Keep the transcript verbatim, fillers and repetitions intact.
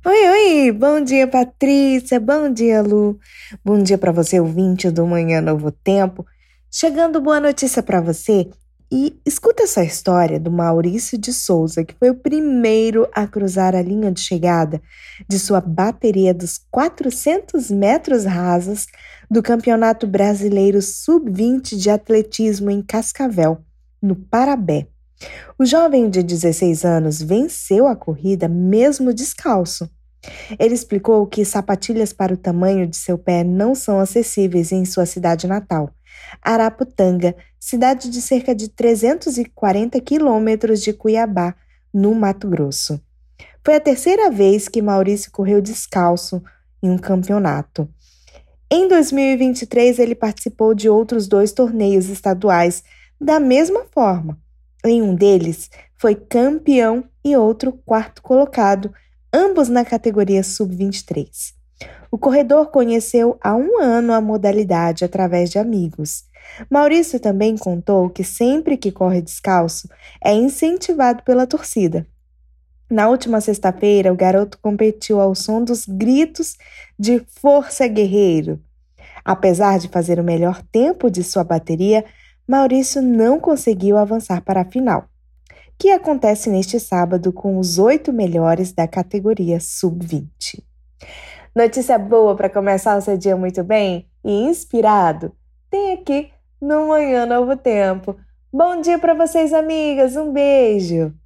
Oi, oi, bom dia, Patrícia, bom dia, Lu. Bom dia para você, ouvinte do Manhã Novo Tempo. Chegando boa notícia para você e escuta essa história do Maurício de Souza, que foi o primeiro a cruzar a linha de chegada de sua bateria dos quatrocentos metros rasos do Campeonato Brasileiro sub vinte de Atletismo em Cascavel, no Parabé. O jovem de dezesseis anos venceu a corrida mesmo descalço. Ele explicou que sapatilhas para o tamanho de seu pé não são acessíveis em sua cidade natal, Araputanga, cidade de cerca de trezentos e quarenta quilômetros de Cuiabá, no Mato Grosso. Foi a terceira vez que Maurício correu descalço em um campeonato. Em dois mil e vinte e três, ele participou de outros dois torneios estaduais da mesma forma. Em um deles, foi campeão e outro quarto colocado, ambos na categoria sub vinte e três. O corredor conheceu há um ano a modalidade através de amigos. Maurício também contou que sempre que corre descalço, é incentivado pela torcida. Na última sexta-feira, o garoto competiu ao som dos gritos de Força Guerreiro. Apesar de fazer o melhor tempo de sua bateria, Maurício não conseguiu avançar para a final, que acontece neste sábado com os oito melhores da categoria sub vinte. Notícia boa para começar o seu dia muito bem e inspirado? Tem aqui no Manhã Novo Tempo. Bom dia para vocês, amigas. Um beijo!